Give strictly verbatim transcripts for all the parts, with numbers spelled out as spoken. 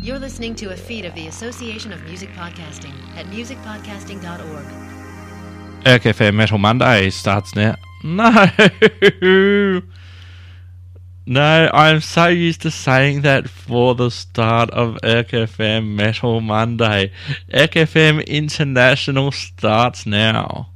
You're listening to a feed of the Association of Music Podcasting at music podcasting dot org. Erk F M Metal Monday starts now. No! No, I'm so used to saying that for the start of Erk F M Metal Monday. Erk F M International starts now.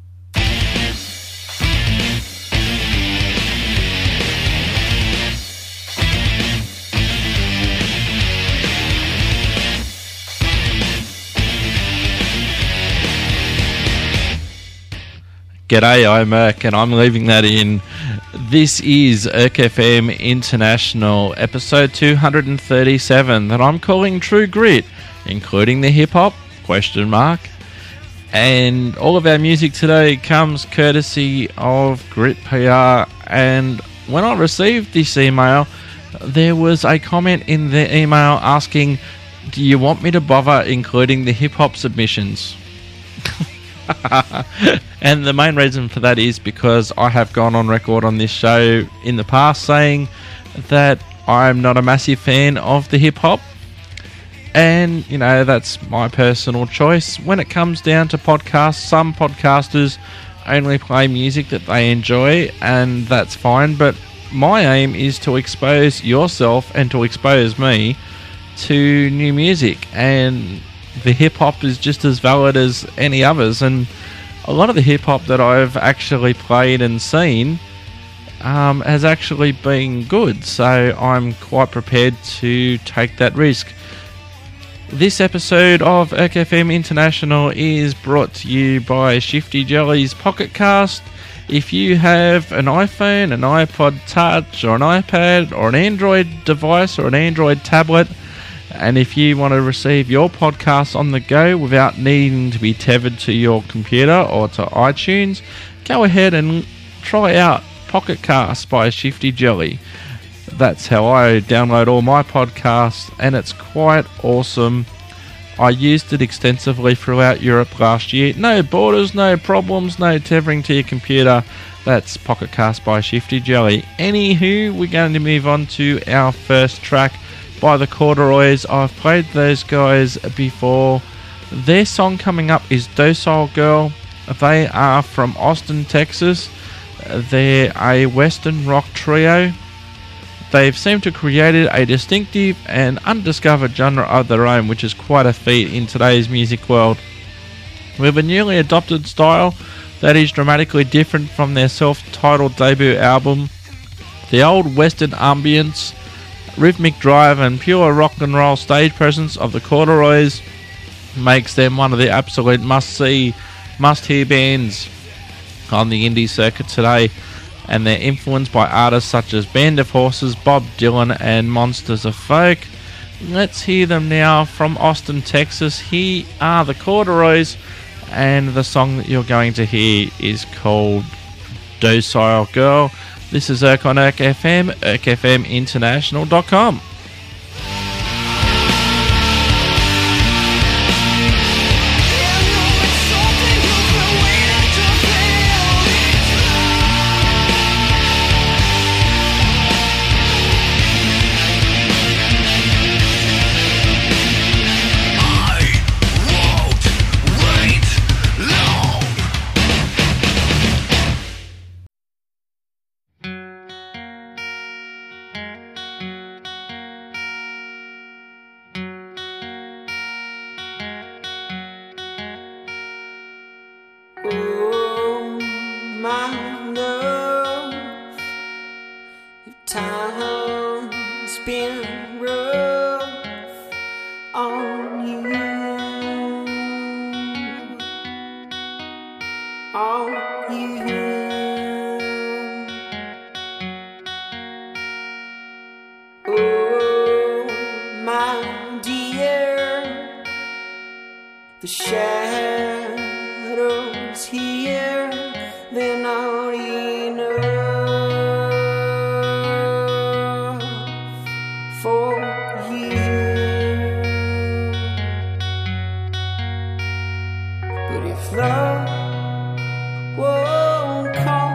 G'day, I'm Erk and I'm leaving that in. This is Erk F M International, episode two hundred thirty-seven, that I'm calling True Grit, including the hip-hop, question mark. And all of our music today comes courtesy of Grit P R, and when I received this email, there was a comment in the email asking, do you want me to bother including the hip-hop submissions? And the main reason for that is because I have gone on record on this show in the past saying that I'm not a massive fan of the hip-hop, and you know, that's my personal choice. When it comes down to podcasts, some podcasters only play music that they enjoy, and that's fine, but my aim is to expose yourself and to expose me to new music, and the hip-hop is just as valid as any others. And a lot of the hip-hop that I've actually played and seen um, has actually been good, so I'm quite prepared to take that risk. This episode of Erk F M International is brought to you by Shifty Jelly's Pocket Cast. If you have an iPhone, an iPod Touch, or an iPad, or an Android device, or an Android tablet, and if you want to receive your podcast on the go without needing to be tethered to your computer or to iTunes, go ahead and try out Pocket Cast by Shifty Jelly. That's how I download all my podcasts, and it's quite awesome. I used it extensively throughout Europe last year. No borders, no problems, no tethering to your computer. That's Pocket Cast by Shifty Jelly. Anywho, we're going to move on to our first track by the Corduroys. I've played those guys before. Their song coming up is Docile Girl. They are from Austin, Texas. They're a Western rock trio. They've seemed to have created a distinctive and undiscovered genre of their own, which is quite a feat in today's music world. With a newly adopted style that is dramatically different from their self-titled debut album, the old Western ambience, rhythmic drive and pure rock and roll stage presence of the Corduroys makes them one of the absolute must-see, must-hear bands on the indie circuit today, and they're influenced by artists such as Band of Horses, Bob Dylan and Monsters of Folk. Let's hear them now from Austin, Texas. Here are the Corduroys, and the song that you're going to hear is called Docile Girl. This is Erk on Erk F M, erk f m international dot com. The shadows here, they're not enough for you. But if love won't come,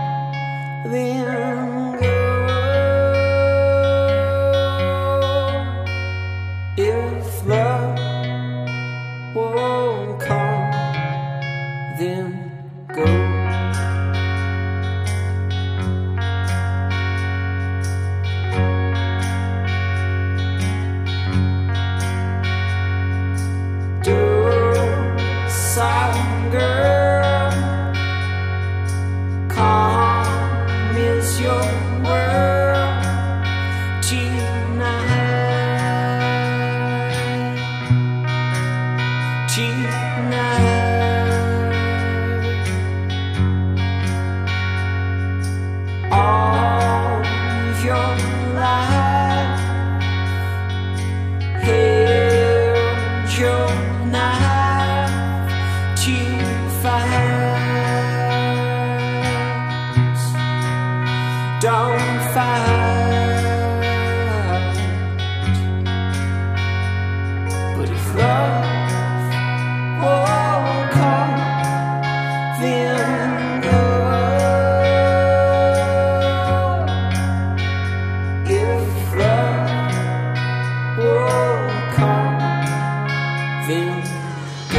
then go. If if love won't come, then go. Some girl, calm is your world tonight, tonight. All your life held your knife to fight, don't fight. But if love won't come, then go. If love won't come, then go.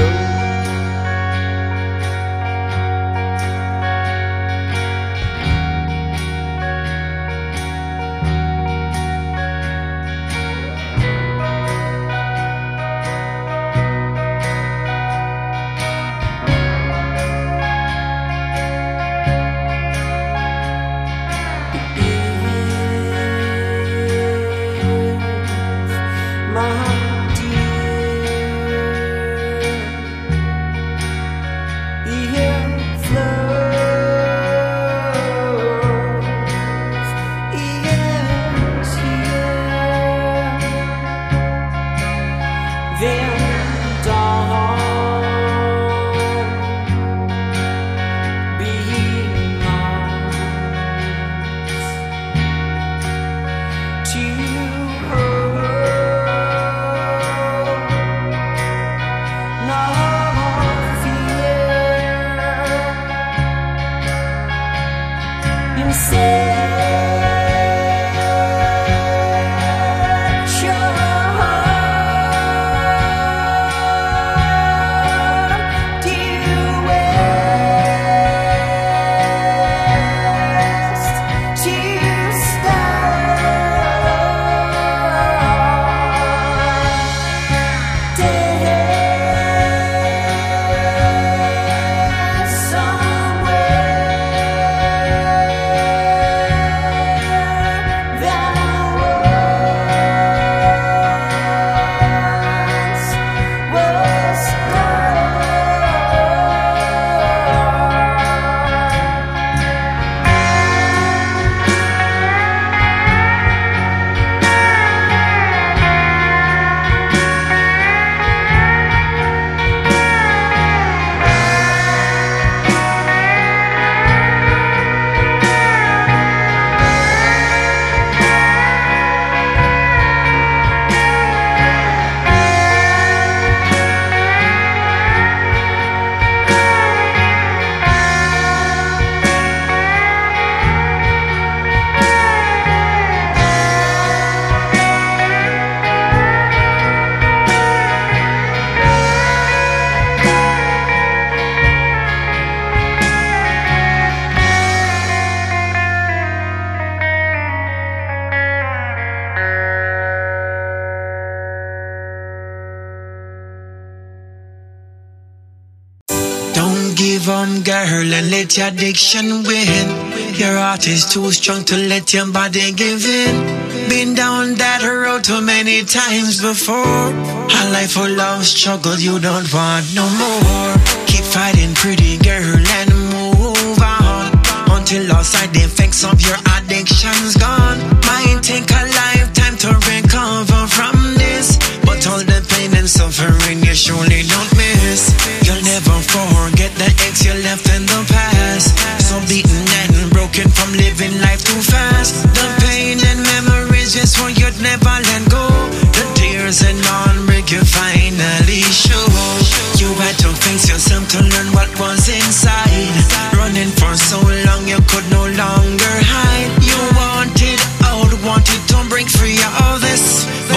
Give on, girl, and let your addiction win. Your heart is too strong to let your body give in. Been down that road too many times before. A life full of struggle you don't want no more. Keep fighting, pretty girl, and move on until all side effects of your addiction's gone. Might take a lifetime to recover from this, but all the pain and suffering you surely don't miss. You'll never forget the ex you left in the past. So beaten and broken from living life too fast. The pain and memories just what you'd never let go. The tears and heartbreak you finally show. You had to face yourself to learn what was inside. Running for so long you could no longer hide. You wanted out, wanted to break free of all this, but I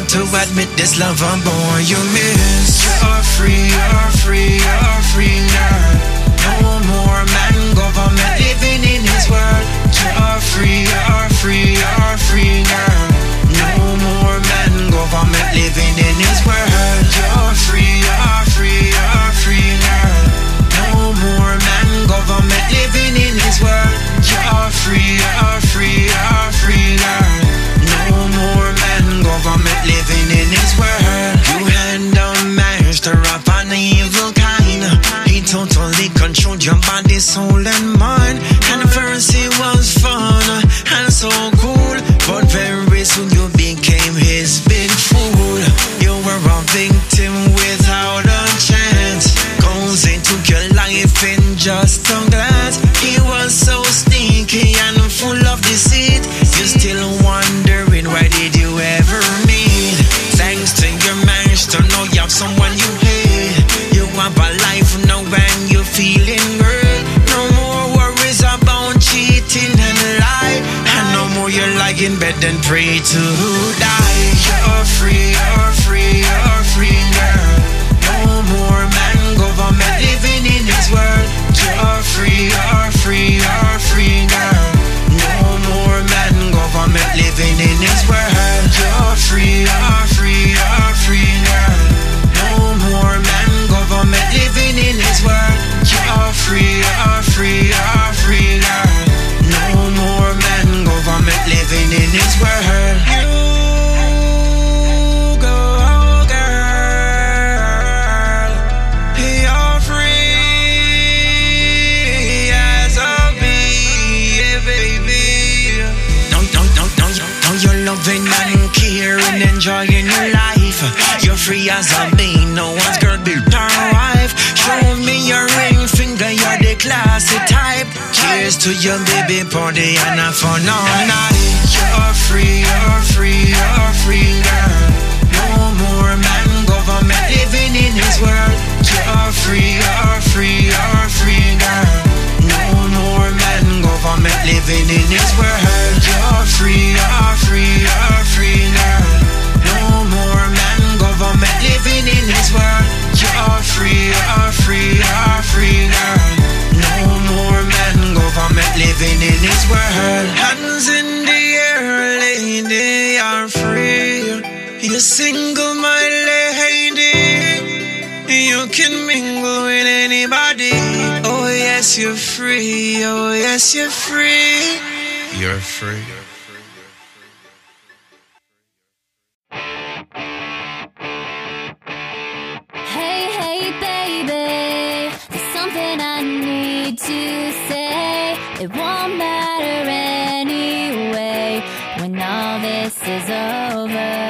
have to admit this lover boy you miss. You're free, you're free, you're free now. No more man government living in his world. You're free, you're free, you're free now. No more man government living in his world. You're free, you're free, you're free now. No more man government living in his world. You're free, you're free, you're free now. No more man government living in his world. You hand down master of an evil kind. He totally controlled your body, soul and mind. And first it was fun and so cool, but very soon you became his big fool. You were a victim without a chance. Cause he took your life in just a glance. He was so sneaky and full of deceit. You're still wondering, why did you ever meet? Thanks to your master, now you have someone you hate. You have a life now and you're feeling great. No more worries about cheating and lie. And no more you lie in bed and pray to die. You're free, you're free, you're free now. No more man government living in his world. You're free, you're free, you're free now. No more man government living in his world. You're free, you're free, you're free now. No more man government living in his world. You're free, you're free, you're free now. No more man government living in his world. You go, girl. You're free as a bee, yeah, baby. Now, now, now, now, now you're loving and caring, enjoying your life. You're free as a bee, no one's girl be your wife. Show me your ring finger, you're the classy type. Cheers to your baby party and a fun all night. You're free, you're free, you're free now. No more man government living in his world. You're free, you're free, you're free now. No more man government living in his world. You're free, you're free, you're free now. No more man government living in his world. You're free, you're free, you're free now. No more man government living in his world. Hands in the air, lady, you're free. You're single, my lady. You can mingle with anybody. Oh yes, you're free. Oh yes, you're free. You're free. Hey, hey, baby, there's something I need to say. It won't matter anyway when all this is over.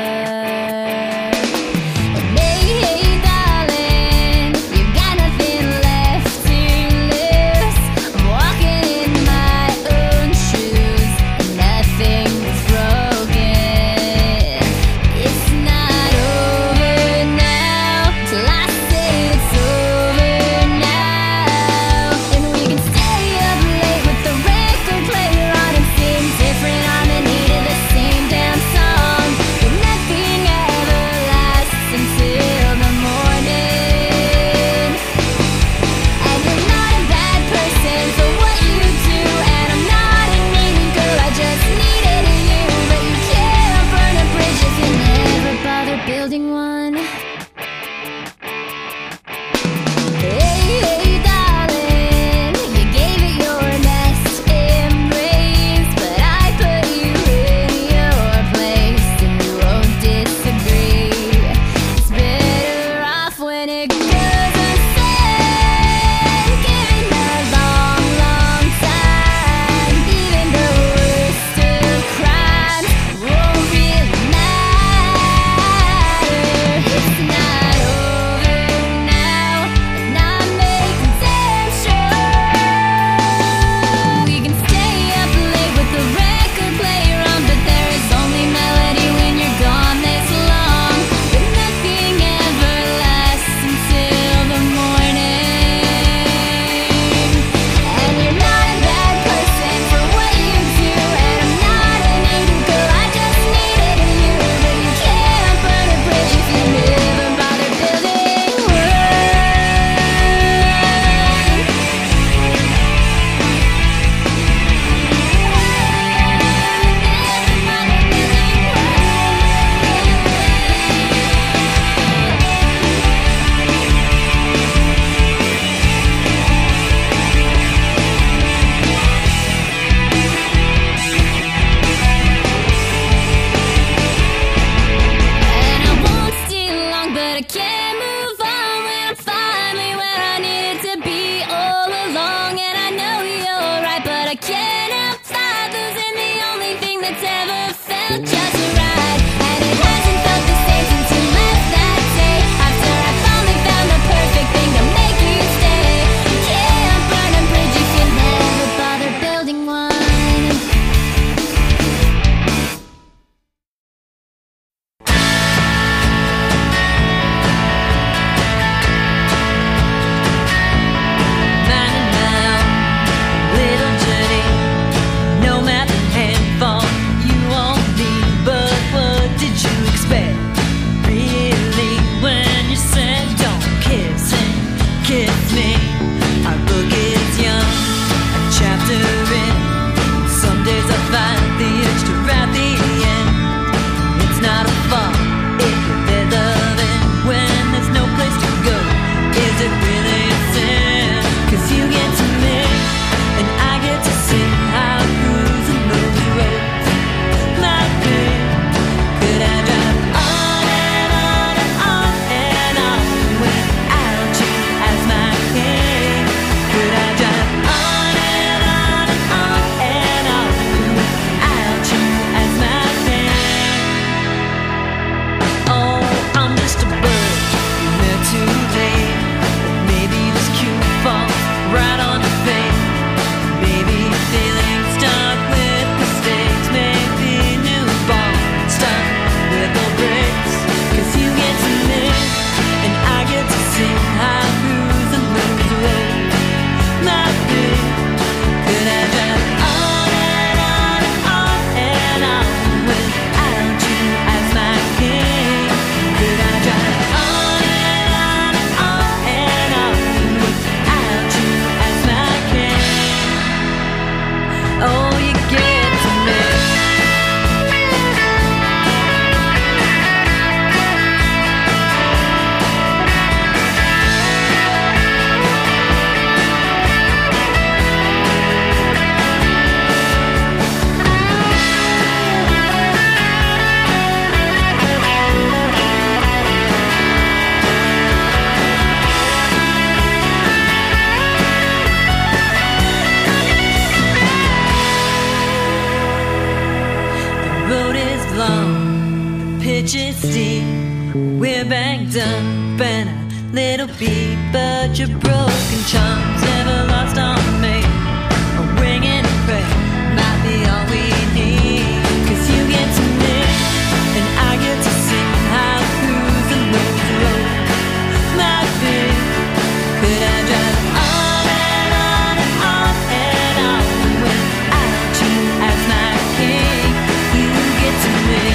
majesty. We're backed up and a little beat, but your broken charms never lost on me. A ring and a prayer might be all we need. Cause you get to mix and I get to sing. I'll cruise the road, road. My feet, could I drive on and on and on and on without you as my king? You get to mix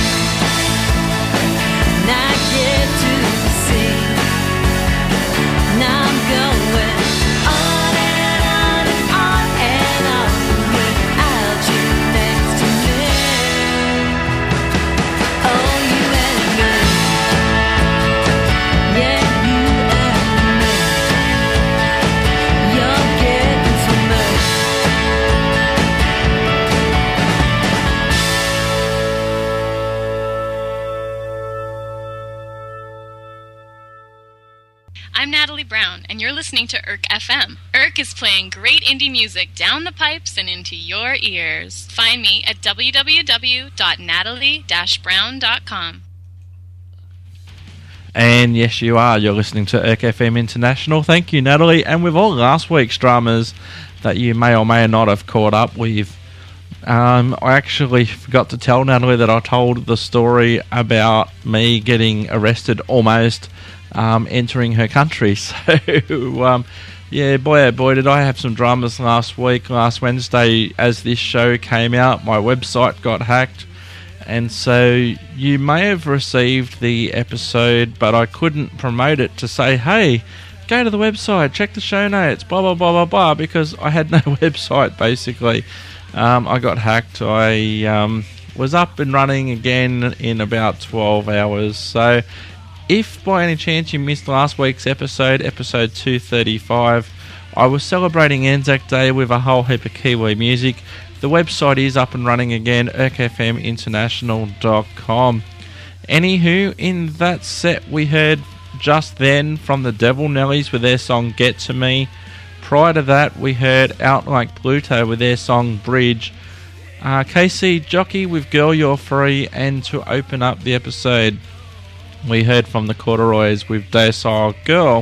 and I get to sing. Now I'm going on and on and on and on without you next to me. Oh, you and me. Yeah, you and me. You're getting to me. I'm Natalie Brown, and you're listening to Irk F M. Irk is playing great indie music down the pipes and into your ears. Find me at w w w dot natalie dash brown dot com. And yes, you are. You're listening to Irk F M International. Thank you, Natalie. And with all last week's dramas that you may or may not have caught up with, um, I actually forgot to tell Natalie that I told the story about me getting arrested almost um, entering her country. So, um, yeah, boy, oh boy, did I have some dramas last week. Last Wednesday, as this show came out, my website got hacked. And so you may have received the episode, but I couldn't promote it to say, hey, go to the website, check the show notes, blah, blah, blah, blah, blah, because I had no website, basically. Um, I got hacked. I um, was up and running again in about twelve hours. So if by any chance you missed last week's episode, episode two thirty-five, I was celebrating Anzac Day with a whole heap of Kiwi music. The website is up and running again, irk f m international dot com. Anywho, in that set we heard just then from the Devil Nellies with their song Get To Me. Prior to that we heard Out Like Pluto with their song Bridge. Uh, K C Jockey with Girl You're Free, and to open up the episode we heard from the Corduroys with Docile Girl.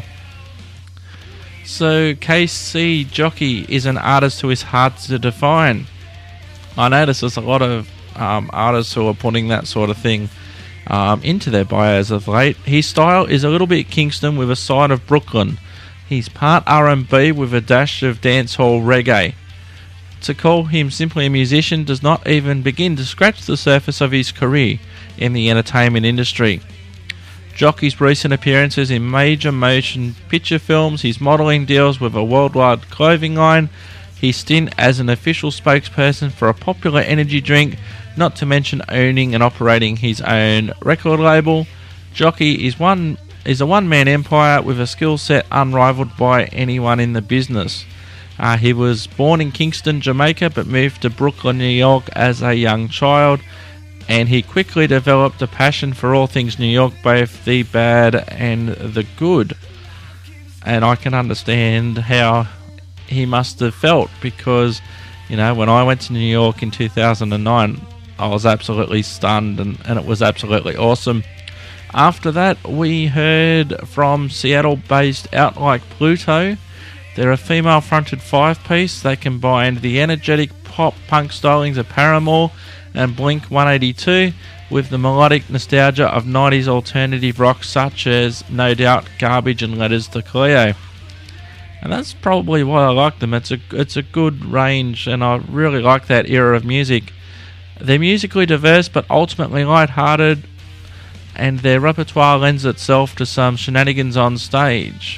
So K C Jockey is an artist who is hard to define. I notice there's a lot of um, artists who are putting that sort of thing um, into their bios of late. His style is a little bit Kingston with a side of Brooklyn. He's part R and B with a dash of dancehall reggae. To call him simply a musician does not even begin to scratch the surface of his career in the entertainment industry. Jockey's recent appearances in major motion picture films, his modelling deals with a worldwide clothing line, his stint as an official spokesperson for a popular energy drink, not to mention owning and operating his own record label. Jockey is one is a one-man empire with a skill set unrivaled by anyone in the business. Uh, he was born in Kingston, Jamaica, but moved to Brooklyn, New York as a young child, and he quickly developed a passion for all things New York, both the bad and the good. And I can understand how he must have felt, because, you know, when I went to New York in two thousand nine, I was absolutely stunned, and, and it was absolutely awesome. After that, we heard from Seattle-based Out Like Pluto. They're a female-fronted five-piece. They combined the energetic pop-punk stylings of Paramore and Blink one eighty-two with the melodic nostalgia of nineties alternative rock such as No Doubt, Garbage and Letters to Cleo. And that's probably why I like them. It's a, it's a good range, and I really like that era of music. They're musically diverse but ultimately light-hearted, and their repertoire lends itself to some shenanigans on stage.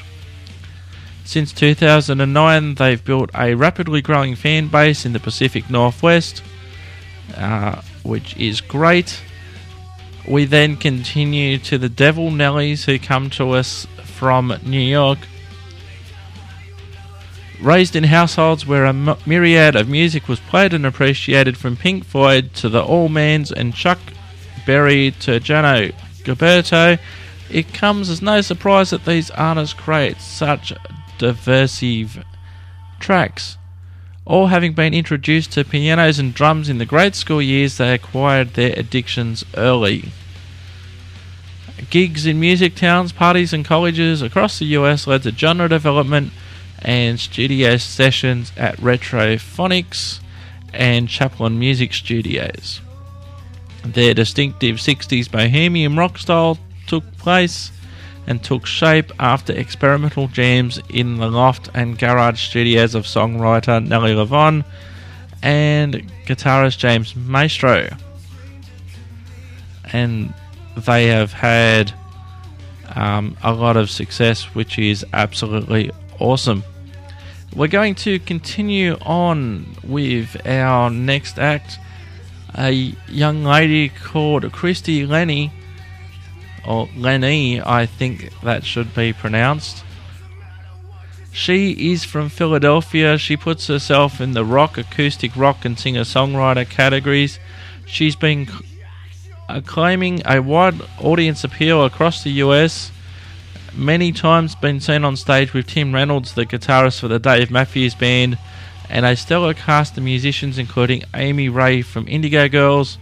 Since two thousand nine, they've built a rapidly growing fan base in the Pacific Northwest, uh, which is great. We then continue to the Devil Nellies, who come to us from New York. Raised in households where a m- myriad of music was played and appreciated, from Pink Floyd to the Allmans and Chuck Berry to Jano Gilberto, it comes as no surprise that these artists create such diversive tracks. All having been introduced to pianos and drums in the grade school years, they acquired their addictions early. Gigs in music towns, parties and colleges across the U S led to genre development and studio sessions at Retrophonics and Chaplin Music Studios. Their distinctive sixties bohemian rock style took place and took shape after experimental jams in the loft and garage studios of songwriter Nellie Levon and guitarist James Maestro. And they have had um, a lot of success, which is absolutely awesome. We're going to continue on with our next act, a young lady called Christy Lenny, or Lenny, I think that should be pronounced. She is from Philadelphia. She puts herself in the rock, acoustic rock and singer-songwriter categories. She's been claiming a wide audience appeal across the U S, many times been seen on stage with Tim Reynolds, the guitarist for the Dave Matthews Band, and a stellar cast of musicians including Amy Ray from Indigo Girls,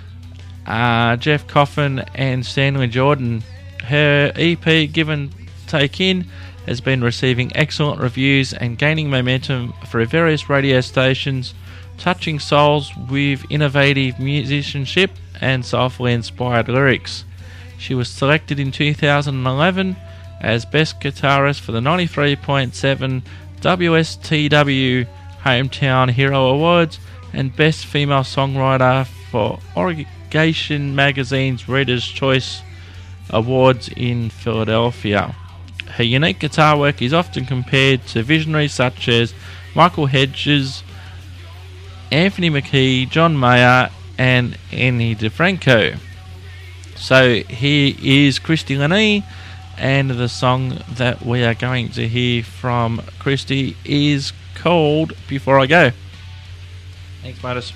uh, Jeff Coffin and Stanley Jordan. Her E P, Give and Take In, has been receiving excellent reviews and gaining momentum for various radio stations, touching souls with innovative musicianship and soulfully inspired lyrics. She was selected in two thousand eleven as Best Guitarist for the ninety-three point seven W S T W Hometown Hero Awards and Best Female Songwriter for Origation Magazine's Reader's Choice Awards in Philadelphia. Her unique guitar work is often compared to visionaries such as Michael Hedges, Anthony McKee, John Mayer and Annie DeFranco. So here is Christy Lenny, and the song that we are going to hear from Christy is called Before I Go. Thanks, Martis.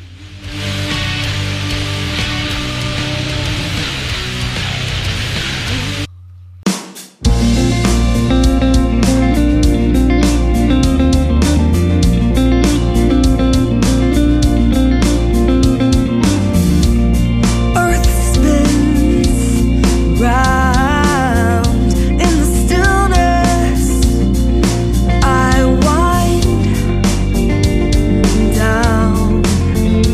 Down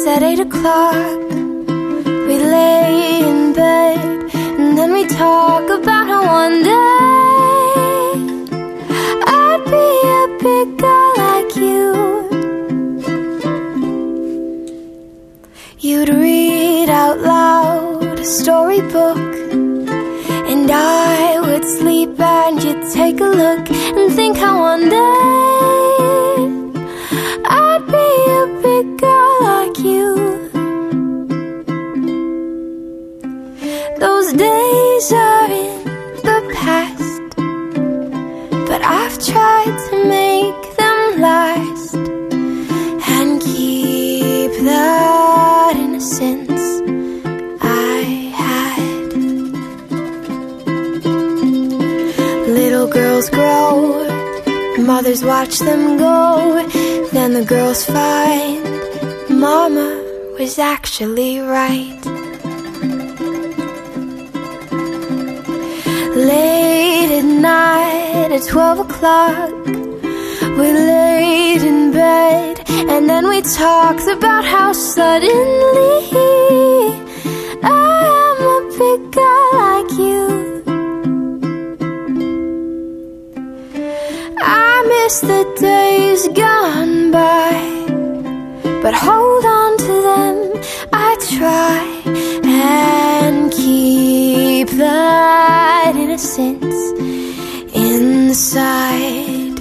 at eight o'clock. We lay in bed and then we talk about how one day I'd be a big girl like you. You'd read out loud a storybook, and I would sleep and you'd take a look and think how one day I'd be a big girl like you. Those days are in the past, but I've tried to make them last and keep that innocence I had. Little girls grow, mothers watch them go, then the girls find Mama was actually right. Late at night at twelve o'clock, we laid in bed and then we talked about how suddenly I am a big girl like you. I miss the days gone by, but hold on to them, I try and keep that innocence inside.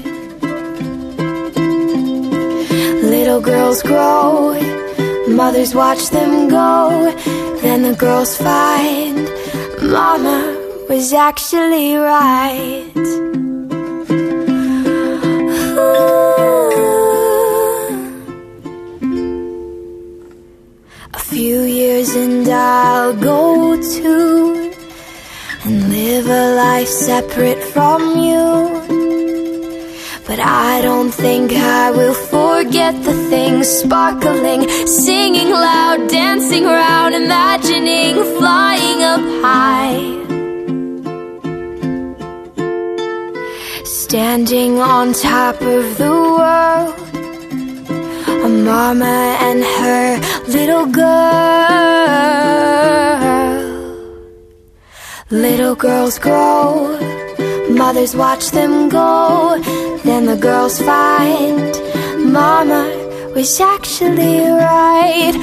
Little girls grow, mothers watch them go, then the girls find Mama was actually right. A few years and I'll go too, and live a life separate from you. But I don't think I will forget the things sparkling, singing loud, dancing around, imagining flying up high, standing on top of the world, a mama and her little girl. Little girls grow, mothers watch them go, then the girls find Mama was actually right.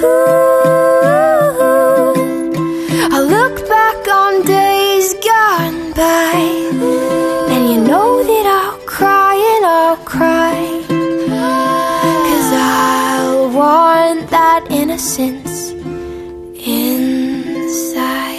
Ooh, I look back on days gone by, and you know that I'll cry and I'll cry, 'cause I'll want that innocence inside.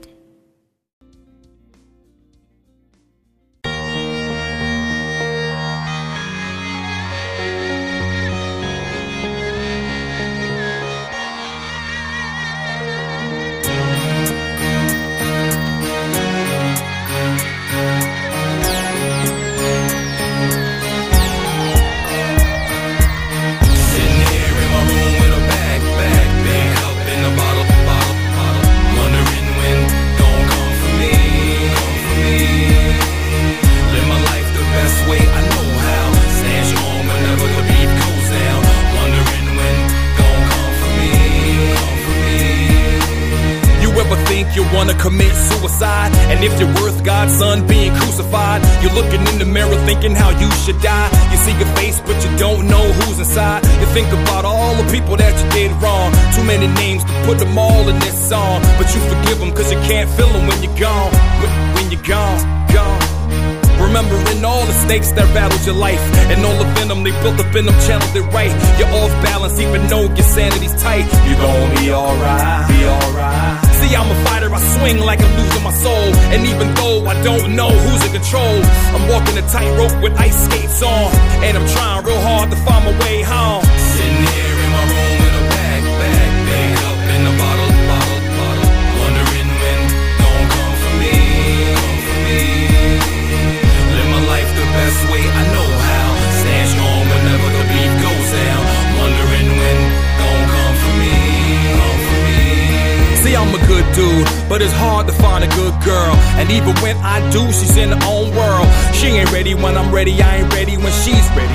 You wanna commit suicide, and if you're worth God's son being crucified, you're looking in the mirror thinking how you should die. You see your face but you don't know who's inside. You think about all the people that you did wrong, too many names to put them all in this song, but you forgive them cause you can't feel them when you're gone. When, when you're gone, gone. Remembering all the snakes that rattled your life, and all the venom they built up in them channeled it right. You're off balance even though your sanity's tight. You gon' be alright, be alright. See, I'm a fighter, I swing like I'm losing my soul, and even though I don't know who's in control, I'm walking a tightrope with ice skates on, and I'm trying real hard to find my way home. Sitting here in my room with a bag, bag, bag up in a bottle, bottle, bottle, wondering when gon' come for me, come for me. Live my life the best way I know how, stand strong whenever the beat goes down, wondering when gon' come for me, come for me. See, I'm a good dude, but it's hard to find a good girl, and even when I do, she's in her own world. She ain't ready when I'm ready, I ain't ready when she's ready.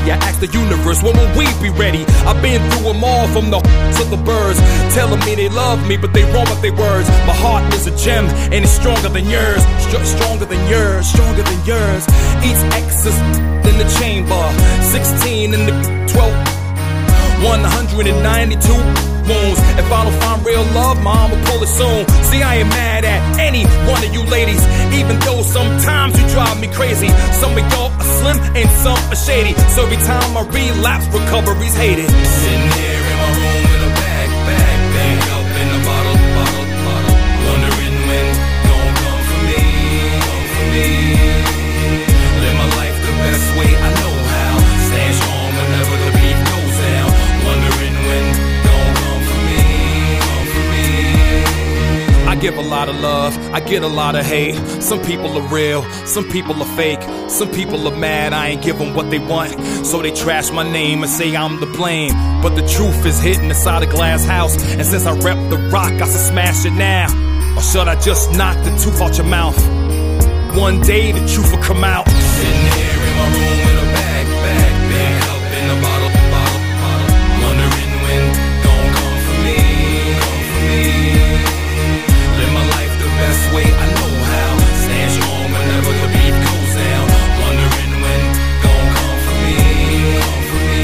I asked the universe, when will we be ready? I've been through them all, from the to the birds, telling me they love me, but they wrong with their words. My heart is a gem, and it's stronger than yours. Str- stronger than yours, stronger than yours. Each X is in the chamber, sixteen in the twelve, one hundred ninety-two wounds. If I don't find real love, mom will pull it soon. See, I ain't mad at any one of you ladies, even though sometimes you drive me crazy. Some of y'all are slim and some are shady, so every time I relapse, recovery's hated. Sitting here in my room with a bag, bag, bag up in a bottle, bottle, bottle, wondering when gon' come for me, come for me. Live my life the best way I know how. Stand strong whenever the beat goes down. Wondering when gon' come for me, come for me. I give a lot of love, I get a lot of hate. Some people are real, some people are fake. Some people are mad I ain't give them what they want, so they trash my name and say I'm to blame. But the truth is hidden inside a glass house, and since I rep the rock, I should smash it now. Or should I just knock the tooth out your mouth? One day the truth will come out. Sitting here in my room with a bag, bag, bag up in a bottle, bottle, bottle, wondering when gon' come for me, come for me. Live my life the best way I know how. Stand strong whenever the beat goes down. Wondering when gon' come for me, come for me.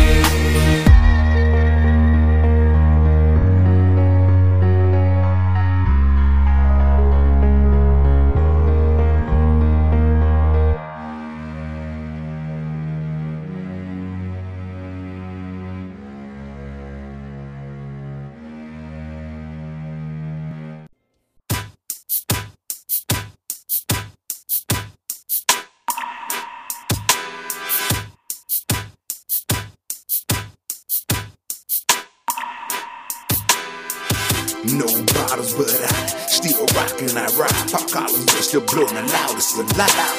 No bottles, but I still rockin', I rock. Pop collars, but still blowin' the loudest and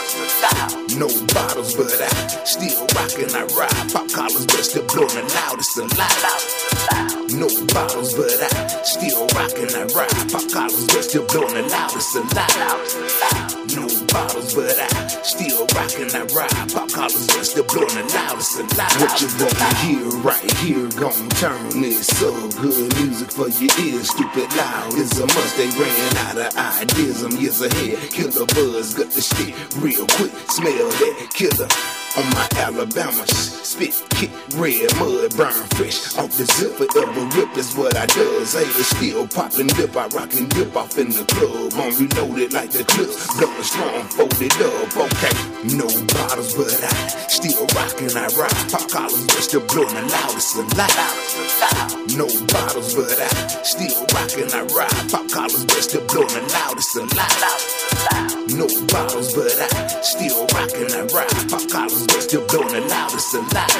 loud. No bottles, but I still rockin', I rock. Pop collars, but still blowin' the loudest and loud. No bottles, but I still rockin', I rock. Pop collars, but still blowin' the loudest and loud. No bottles, but I still rockin', I rock. Pop collars, but still blowin' the loudest and loud. What you wanna hear right here, gon' turn this so good music for your ears. Stupid loud is a must, they ran out of ideas. I'm years ahead, killer buzz, got the shit real quick. Smell that killer on my Alabama spit, kick, red mud, burn fresh off the zip. Forever rip is what I does. Haters still poppin' dip, I rock and dip off in the club. I'm reloaded like the clip, blowin' strong, folded up. Okay, no bottles, but I still rockin', I rock. Pop collars, but still blowin' the loudest and loud. No bottles, but I still rockin', I rock. Pop collars, but still blowin' the loudest and loud. No bottles, but I still rockin', I rock. Pop collars, but still blowin' the loudest and loud.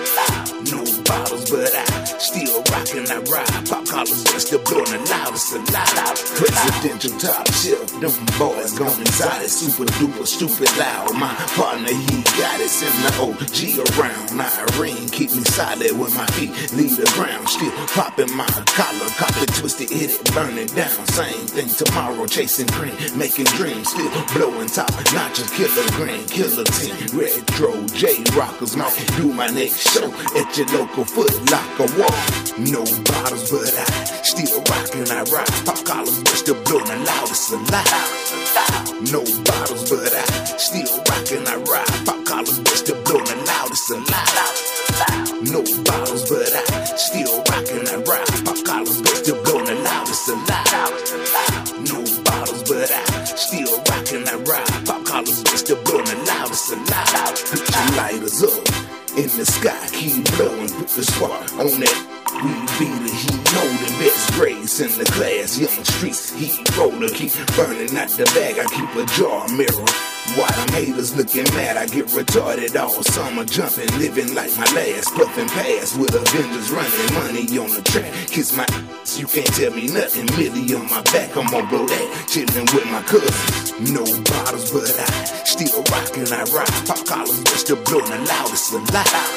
No bottles, but I still rockin', I rock. Pop collars, but still blowin' the loudest and loud. Presidential top shelf, them boys gone inside it, super duper stupid loud. My partner, he got it, send the O G around. Irene keep me solid with my feet leave the ground. Still poppin' my collar, cop it, twist it, hit it, burn it down. Same thing tomorrow, chasing green, making dreams, still blowing top notches. Killer green, killer team, retro J Rockers might do my next show at your local Foot Locker. Whoa, no bottles, but I still rockin', I rock. Pop collars, but still blowin' the loudest and loud. No bottles, but I still rockin', I rock. Pop collars, but still blowin' the loudest and loud. No bottles, but I still rockin', I rock. Pop collars, but still blowin' the loudest and loud. No bottles, but I still rockin', I rock. Pop collars, but still blowin' the loudest and loud. Put your lighters up in the sky, keep blowing, put the spark on that. We be the heat, know the best grades in the class. Young streets, heat roller, keep burning out the bag. I keep a jar mirror. Why them haters looking mad? I get retarded all summer, jumping, living like my last, puffing past with Avengers running money on the track. Kiss my ass, you can't tell me nothing. Millie on my back, I'm gonna blow that. Chillin' with my cousins, no bottles, but I still rockin', I rock. Pop collars, but still blowin' the loudest and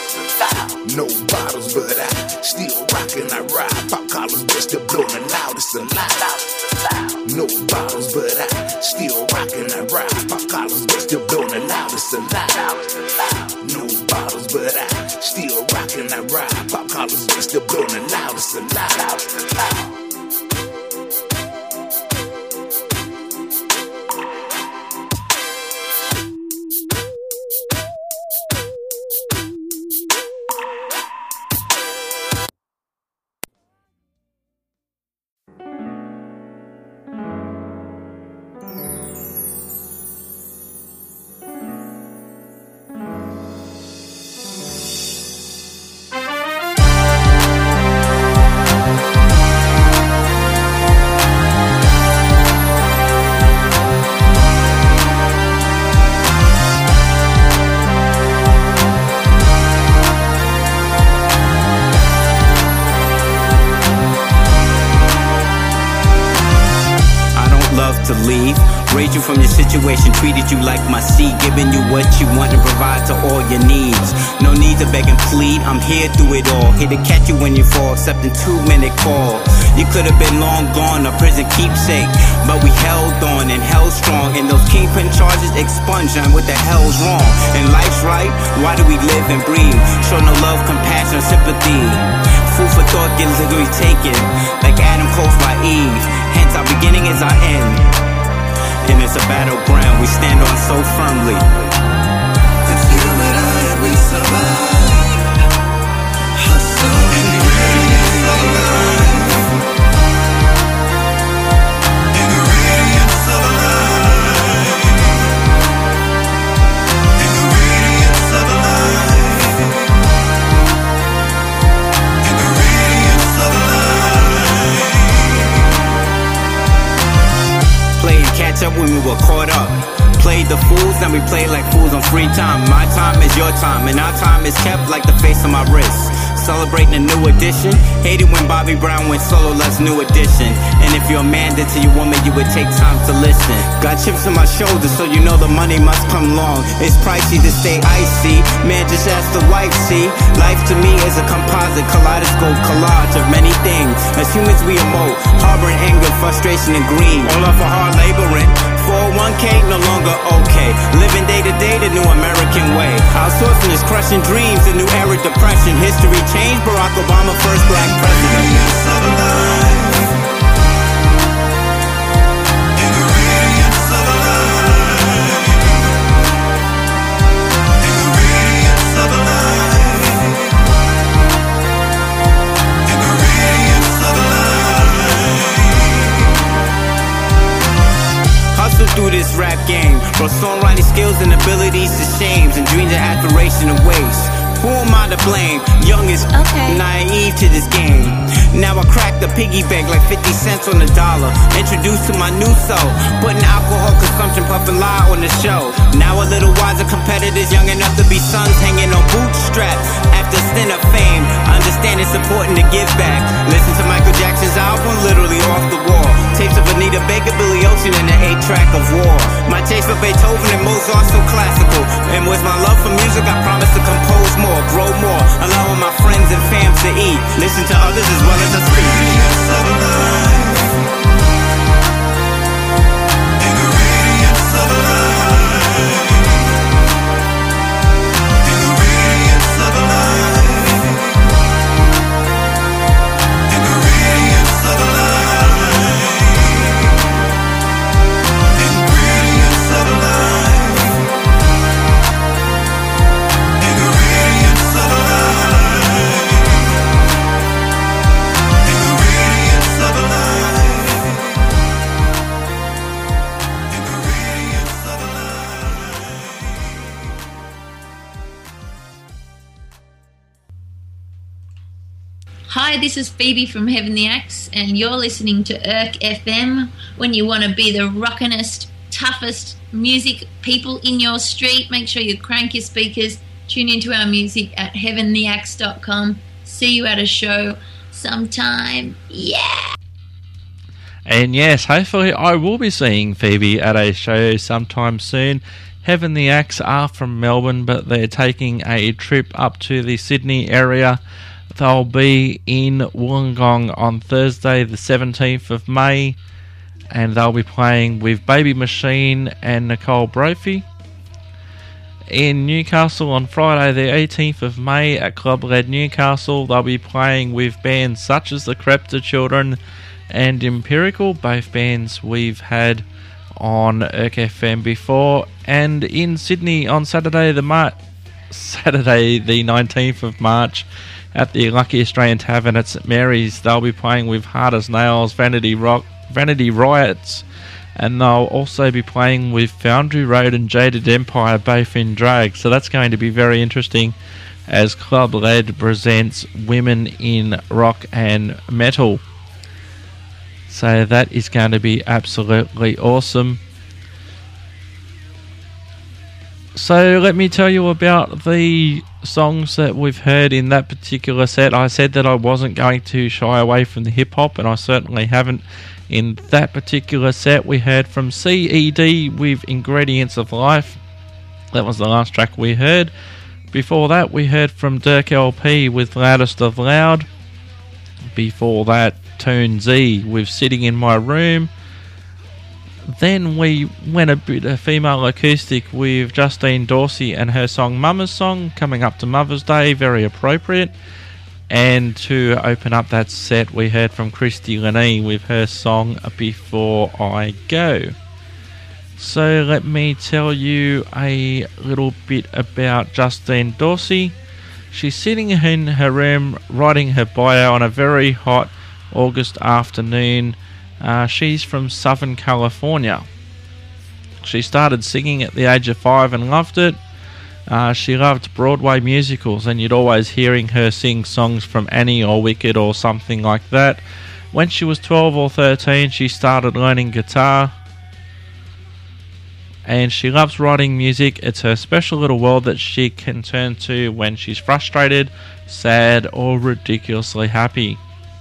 loud. No bottles, but I still rockin', I rock. Pop collars, but still blowin' the loudest and loud. No bottles, but I still rockin', I rock. Pop collars, but still blowin' the loudest and loud. No bottles, but I Still rockin', I ride. Pop collars, they still blowin' the loudest and loudest and loud. To leave, raised you from your situation, treated you like my seed, giving you what you want and provide to all your needs. No need to beg and plead, I'm here through it all, here to catch you when you fall, accepting two minute call. You could have been long gone, a prison keepsake, but we held on and held strong, and those kingpin charges expunged on what the hell's wrong. And life's right, why do we live and breathe? Show no love, compassion, sympathy. Food for thought gets literally taken, like Adam coached by Eve. Hence our beginning is our end. And it's a battleground we stand on so firmly. It's you and I, we survive. Hustle and radiance of life. In the radiance of life. In the radiance of life. In the radiance of life. Playing catch up when we were caught up. Played the fools, now we play like fools on free time. My time is your time, and our time is kept like the face on my wrist. Celebrating a new edition. Hated when Bobby Brown went solo, let's new edition. And if you're a man, then to your woman, you would take time to listen. Got chips on my shoulders, so you know the money must come long. It's pricey to stay icy. Man, just ask the wife, see. Life to me is a composite, kaleidoscope, collage of many things. As humans, we emote, harboring anger, frustration, and greed. All off for hard laboring. four oh one k, no longer okay. Living day to day, the new American way. Outsourcing is crushing dreams, the new era depression. History changed, Barack Obama, first black president. In the radiance of life. In the radiance of life. In the radiance of life. Hustle through this rap game, brought songwriting skills and abilities to shames, and dreams and aspiration to waste. Who am I to blame? Young is okay. Naive to this game. Now I crack the piggy bank like fifty cents on the dollar. Introduced to my new soul, putting alcohol consumption, puffing lie on the show. Now a little wiser competitors, young enough to be sons, hanging on bootstraps. After a stint of fame, I understand it's important to give back. Listen to Michael Jackson's album, literally off the wall. Tapes of Anita Baker, Billy Ocean, and the eight track of War. My taste for Beethoven and Mozart so classical. And with my love for music, I promise to compose more, grow more, allowing my friends and fams to eat. Listen to others as well as I speak. Radiance of life. In the radiance of life. In the radiance of life. In the radiance of life. In the radiance of life. In the radiance of life. In the radiance of life. In the radiance of life. Hi, this is Phoebe from Heaven the Axe, and you're listening to Irk F M. When you want to be the rockinest, toughest music people in your street, make sure you crank your speakers, tune into our music at heaven the axe dot com. See you at a show sometime. Yeah! And yes, hopefully I will be seeing Phoebe at a show sometime soon. Heaven the Axe are from Melbourne, but they're taking a trip up to the Sydney area. They'll be in Wollongong on Thursday the seventeenth of May, and they'll be playing with Baby Machine and Nicole Brophy. in Newcastle on Friday the eighteenth of May at Club Lead Newcastle. They'll be playing with bands such as the Crepta Children and Empirical, both bands we've had on E R C F M before. And in Sydney on Saturday the Mar- Saturday the nineteenth of March at the Lucky Australian Tavern at St Mary's, they'll be playing with Hard as Nails, Vanity Rock, Vanity Riots, and they'll also be playing with Foundry Road and Jaded Empire, both in drag. So that's going to be very interesting as Club Lead presents women in rock and metal. So that is going to be absolutely awesome. So let me tell you about the songs that we've heard in that particular set. I said that I wasn't going to shy away from the hip hop, and I certainly haven't. In that particular set, we heard from C E D with Ingredients of Life. That was the last track we heard. Before that, we heard from Dirk L P with Loudest of Loud. Before that, Tone Z with Sitting in My Room. Then we went a bit of female acoustic with Justine Dorsey and her song Mama's Song, coming up to Mother's Day, very appropriate. And to open up that set, we heard from Christy Lennie with her song Before I Go. So let me tell you a little bit about Justine Dorsey. She's sitting in her room writing her bio on a very hot August afternoon. Uh, she's from Southern California. She started singing at the age of five and loved it. Uh, she loved Broadway musicals, and you'd always hearing her sing songs from Annie or Wicked or something like that. When she was twelve or thirteen, she started learning guitar, and she loves writing music. It's her special little world that she can turn to when she's frustrated, sad, or ridiculously happy.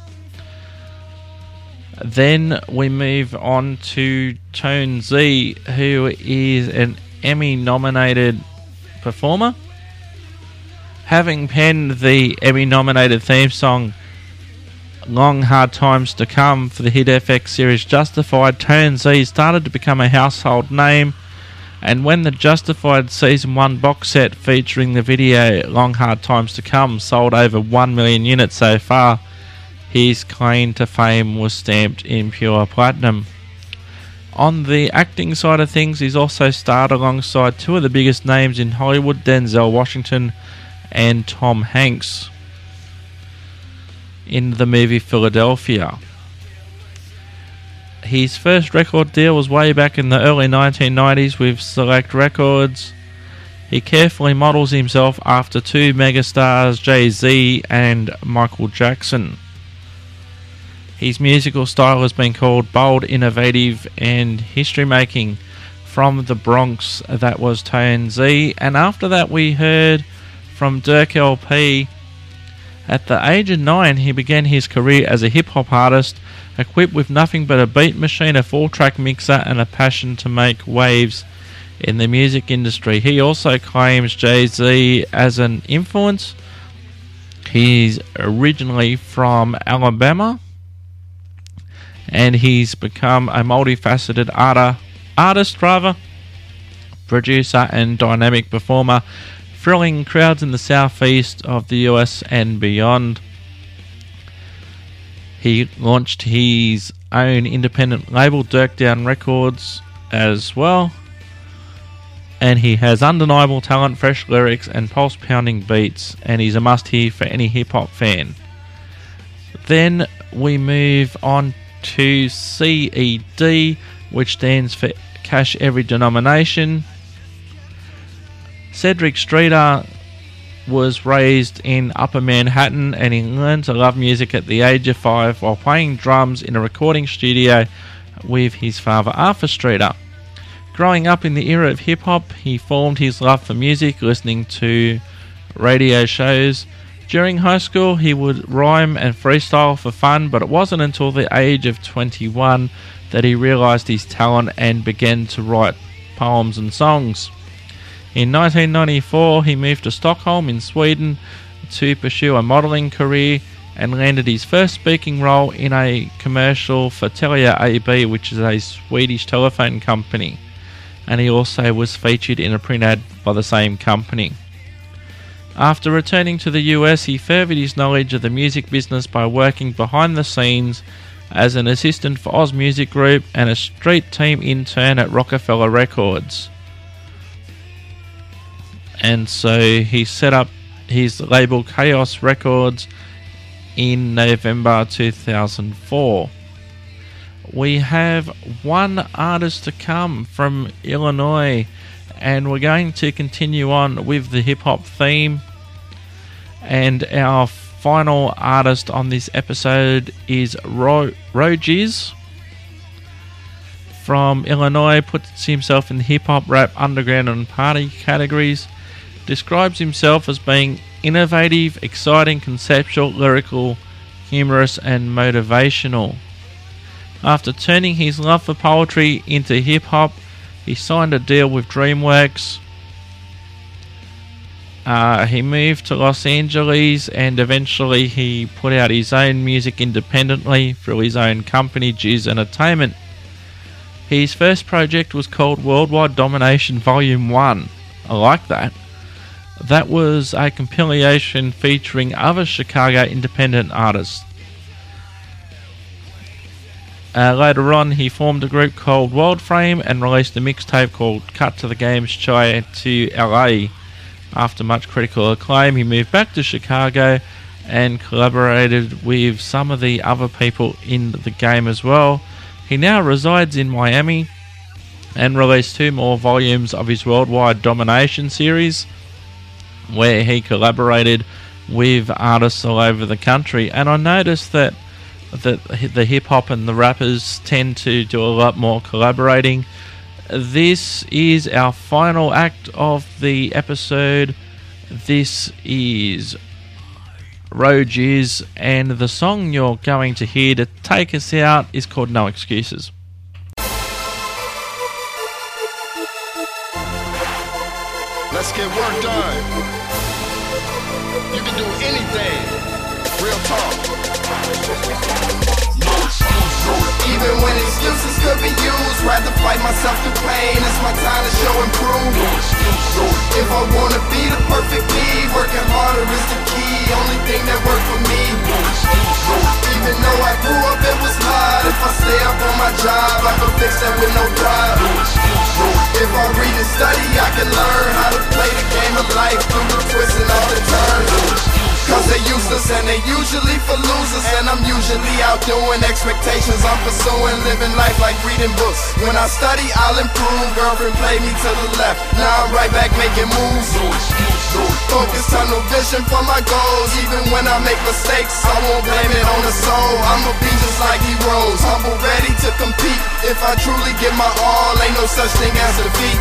Then we move on to Tone Z, who is an Emmy-nominated performer. Having penned the Emmy-nominated theme song Long Hard Times to Come for the hit F X series Justified, Tone Z started to become a household name, and when the Justified Season one box set featuring the video Long Hard Times to Come sold over one million units so far, his claim to fame was stamped in pure platinum. On the acting side of things, he's also starred alongside two of the biggest names in Hollywood, Denzel Washington and Tom Hanks, in the movie Philadelphia. His first record deal was way back in the early nineteen nineties with Select Records. He carefully models himself after two megastars, Jay-Z and Michael Jackson. His musical style has been called bold, innovative, and history-making. From the Bronx, that was Tone Z. And after that, we heard from Dirk L P. At the age of nine, he began his career as a hip-hop artist, equipped with nothing but a beat machine, a four-track mixer, and a passion to make waves in the music industry. He also claims Jay-Z as an influence. He's originally from Alabama, and he's become a multifaceted artist, artist rather, producer and dynamic performer, thrilling crowds in the southeast of the U S and beyond. He launched his own independent label, Dirk Down Records, as well, and he has undeniable talent, fresh lyrics, and pulse-pounding beats, and he's a must-hear for any hip-hop fan. Then we move on to C E D, which stands for Cash Every Denomination. Cedric Streeter was raised in Upper Manhattan, and he learned to love music at the age of five while playing drums in a recording studio with his father, Arthur Streeter. Growing up in the era of hip-hop, he formed his love for music listening to radio shows. During high school, he would rhyme and freestyle for fun, but it wasn't until the age of twenty-one that he realised his talent and began to write poems and songs. In nineteen ninety-four, he moved to Stockholm in Sweden to pursue a modelling career and landed his first speaking role in a commercial for Telia A B, which is a Swedish telephone company. and he also was featured in a print ad by the same company. After returning to the U S, he furthered his knowledge of the music business by working behind the scenes as an assistant for Oz Music Group and a street team intern at Rockefeller Records. And so he set up his label Chaos Records in November two thousand four. We have one artist to come from Illinois, and we're going to continue on with the hip-hop theme. And our final artist on this episode is Ro- Rojiz from Illinois. Puts himself in hip-hop, rap, underground and party categories. Describes himself as being innovative, exciting, conceptual, lyrical, humorous and motivational. After turning his love for poetry into hip-hop, he signed a deal with DreamWorks. Uh, he moved to Los Angeles and eventually he put out his own music independently through his own company, Jizz Entertainment. His first project was called Worldwide Domination Volume one. I like that. That was a compilation featuring other Chicago independent artists. Uh, later on, he formed a group called Wildframe and released a mixtape called Cut to the Game's Chai to L A. After much critical acclaim, he moved back to Chicago and collaborated with some of the other people in the game as well. He now resides in Miami and released two more volumes of his Worldwide Domination series, where he collaborated with artists all over the country. And I noticed that that the hip-hop and the rappers tend to do a lot more collaborating. This is our final act of the episode. This is Rojiz, and the song you're going to hear to take us out is called No Excuses. Let's get work done. You can do anything. Real talk. Even when excuses could be used, rather fight myself through pain. It's my time to show and prove. If I wanna be the perfect me, working harder is the key. Only thing that worked for me. Even though I grew up, it was hard. If I stay up on my job, I can fix that with no pride. If I read and study, I can learn how to play the game of life through the twists and all the turns. Cause they're useless and they usually for losers. And I'm usually outdoing expectations I'm pursuing, living life like reading books. When I study, I'll improve. Girlfriend played me to the left, now I'm right back making moves. Focus, tunnel vision for my goals. Even when I make mistakes, I won't blame it on the soul. I'ma be just like heroes, humble, ready to compete. If I truly give my all, ain't no such thing as defeat.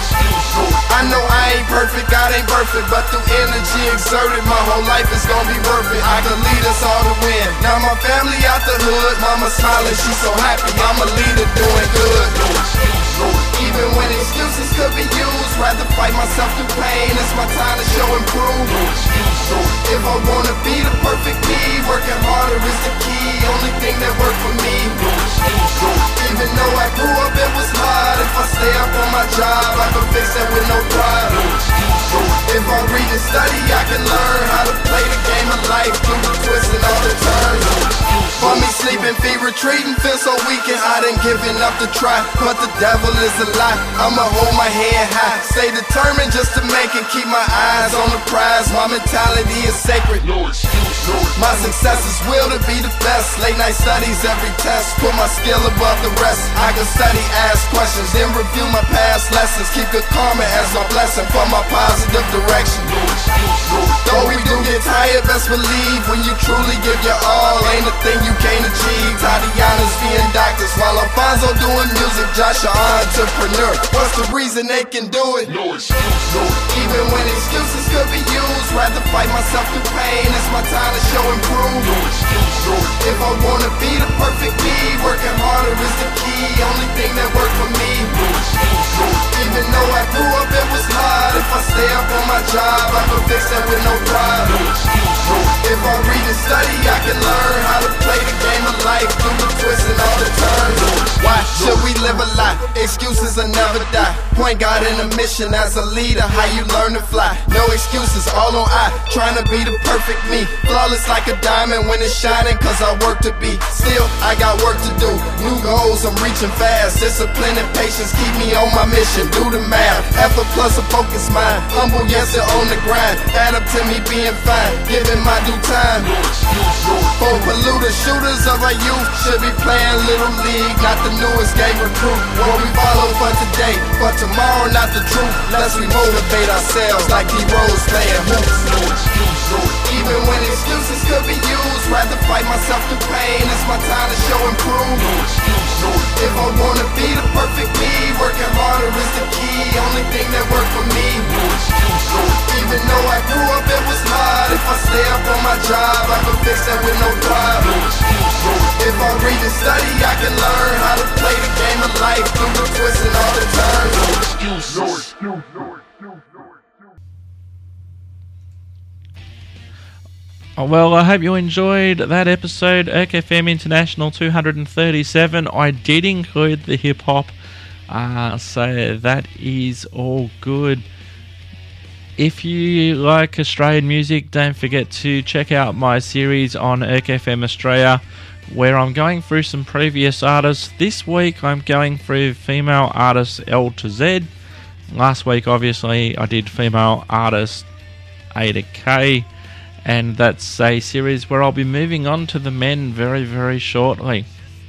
I know I ain't perfect, God ain't perfect, but through energy exerted, my whole life is gonna be worth it. I can lead us all to win. Now my family out the hood, mama smiling, she's so happy. I'm a leader doing good. Even when excuses could be used, rather fight myself through pain. It's my time to show and prove. If I wanna be the perfect me, working harder is the key. Only thing that worked for me. Even though I grew up, it was hard. If I stay up on my job, I can fix that with no pride. If I read and study, I can learn how to play the game of life through the twists and all the turns. For me sleeping, feet retreating, feel so weak and I done given up to try. But the devil is a lie, I'ma hold my head high. Stay determined just to make it, keep my eyes on the prize. My mentality is sacred. My success is will to be the best. Late night studies, every test, put my skill above the rest. I can study, ask questions, then review my past lessons. Keep good karma as my blessing for my positive direction. Though we do get tired, best believe when you truly give your all, ain't a thing you can't achieve. Tatiana's being doctors while Alfonso doing music. Josh an entrepreneur. What's the reason they can do it? Even when excuses could be used, rather fight myself through pain. It's my time to show and prove. If I wanna be the perfect me, working harder is the key. Only thing that worked for me. Even though I grew up, it was hard. If I stay up on my job, I can fix that with no pride. If I read and study, I can learn how to play the game of life through the twists and all the turns. Why should we live a lie. Excuses will never die. Point God in a mission as a leader. How you learn to fly. No excuses, all on I. Trying to be the perfect me. Flawless like a diamond when it's shining, cause I work to be. Still, I got work to do. New goals, I'm reaching fast. Discipline and patience keep me on my mission. Do the math. Effort plus a focused mind. Humble, yes, and on the grind. Add up to me being fine. Giving my due time. For polluter shooters of our youth should be playing Little League, not the newest game recruit. What we follow for today, but tomorrow not the truth. Lest we motivate ourselves like D-Rose playing hoops. Even when excuses could be used, rather fight myself through pain. It's my time to show and prove. If I wanna be the perfect me, working harder is the key. Only thing that worked for me. Even though I grew up, it was hard. If I stay up on my job, I can fix that with no problem. If I read and study, I can learn how to play the game of life through the twists and all the turns. No excuse, no excuse, no excuse. Oh, well, I hope you enjoyed that episode, E R C F M International two thirty-seven. I did include the hip-hop, uh, so that is all good. If you like Australian music, don't forget to check out my series on E R C F M Australia, where I'm going through some previous artists. This week I'm going through female artists L to Z. Last week, obviously, I did female artist A to K. And that's a series where I'll be moving on to the men very, very shortly.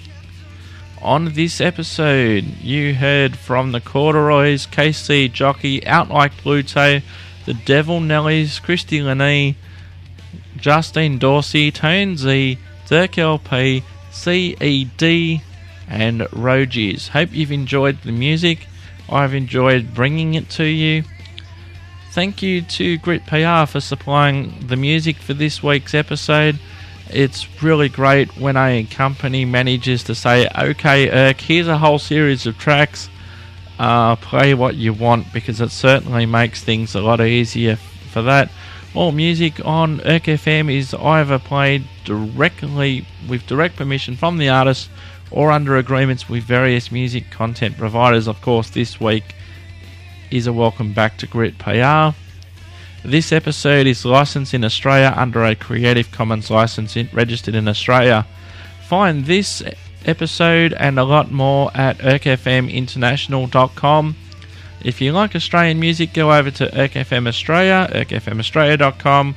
On this episode, you heard from the Corduroys, K C Jockey, Out Like Pluto, the Devil Nellies, Christy Lenee, Justine Dorsey, Tone Z, Dirk L P, C E D, and Rogies. Hope you've enjoyed the music. I've enjoyed bringing it to you. Thank you to Grit P R for supplying the music for this week's episode. It's really great when a company manages to say, okay, E R C, here's a whole series of tracks, uh, play what you want, because it certainly makes things a lot easier for that. All music on E R C F M is either played directly with direct permission from the artist or under agreements with various music content providers. Of course, this week is a welcome back to Grit P R. This episode is licensed in Australia under a Creative Commons license in, registered in Australia. Find this episode and a lot more at E R C F M international dot com. If you like Australian music, go over to E R C F M Australia, E R C F M australia dot com.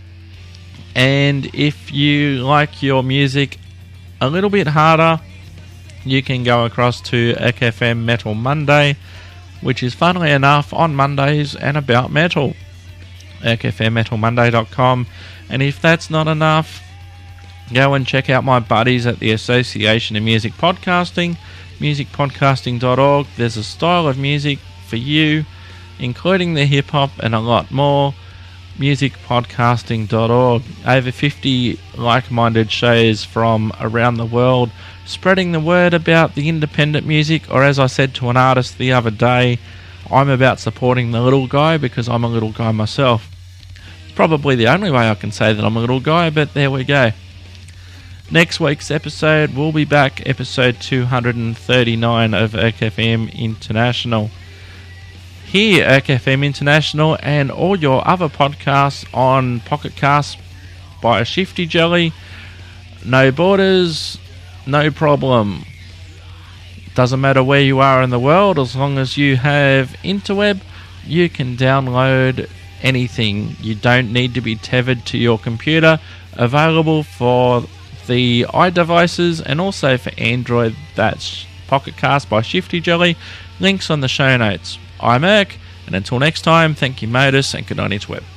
And if you like your music a little bit harder, you can go across to E R C F M Metal Monday, which is funnily enough on Mondays and about metal. E R C F M metal monday dot com. And if that's not enough, go and check out my buddies at the Association of Music Podcasting, music podcasting dot org. There's a style of music for you, including the hip hop and a lot more. music podcasting dot org. Over fifty like-minded shows from around the world, spreading the word about the independent music, or as I said to an artist the other day, I'm about supporting the little guy because I'm a little guy myself. It's probably the only way I can say that I'm a little guy, but there we go. Next week's episode, we'll be back, episode two thirty-nine of E R C F M International. Here, E R C F M International and all your other podcasts on Pocket Cast by Shifty Jelly. No borders, no problem. Doesn't matter where you are in the world, as long as you have interweb, you can download anything. You don't need to be tethered to your computer. Available for the iDevices and also for Android. That's Pocket Cast by Shifty Jelly. Links on the show notes. I'm E R C, and until next time, thank you, Modus, and good on its web.